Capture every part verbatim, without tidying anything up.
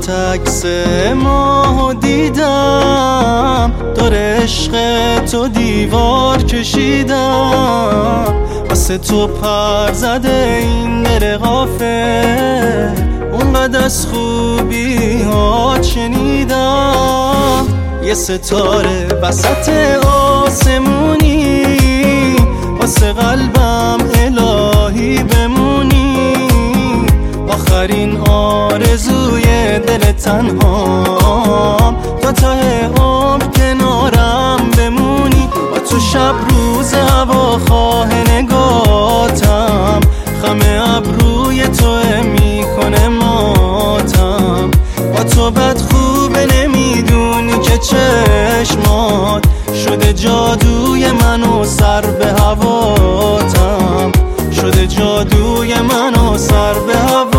برات عکس ماهو دیدم، دور عشق تو دیوار کشیدم، واسه تو پر زده این دل غافل، اونقدر از خوبی ها شنیدم. یه ستاره وسط آسمونی، واسه قلبم الهی بمونی، آخرین آرزوی دل تنهام، تا ته عمر کنارم بمونی. با تو شب روز هواخواه نگاتم، خم ابروی تو میکنه ماتم. با تو بد خوبه نمیدونی که چشمات شده جادوی منو سر به هواتم، شده جادوی منو سر به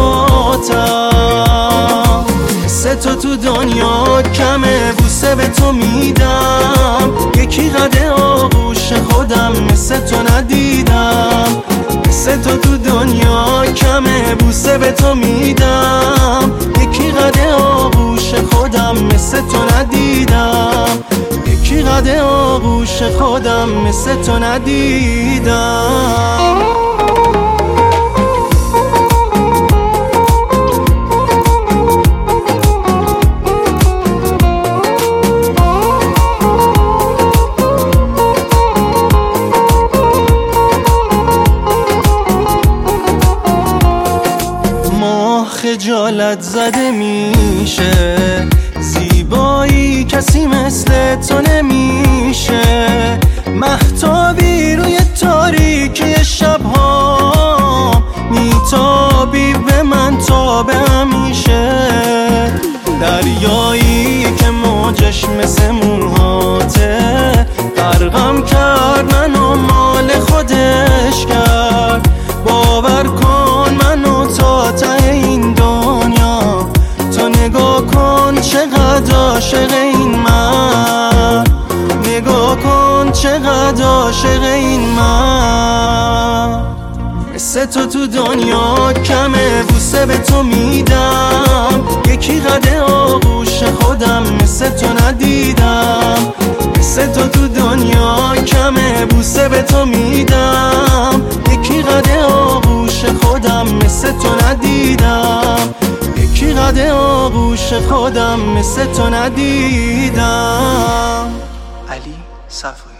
هواتم. سه تا تو دنیا کمه بوسه به تو میدم، یکی قده آغوش خودم مثل تو ندیدم. سه تا تو دنیا کمه بوسه به تو میدم، یکی قده آغوش خودم مثل تو ندیدم، یکی قده آغوش خودم مثل تو ندیدم. خجالت زده میشه، زیبایی کسی مثل تو نمیشه، مهتابی روی تاریکی شبها، میتابی به من تا به همیشه، دریایی که موجش مثل موهاته، غرقم کرد منو مال خودش کرد. باور کن منو تا ته این دنیا، تو نگاه کن چقدر عاشق این من، نگاه کن چقدر عاشق این من. مثل تو تو دنیا کمه بوسه به تو میدم، یکی قده آغوش خودم مثل تو ندیدم. مثل تو تو دنیا کمه بوسه به تو میدم، یکی قده آغوش خودم مثل تو ندیدم، یکی قده آغوش خودم مثل تو ندیدم. علی صفایی.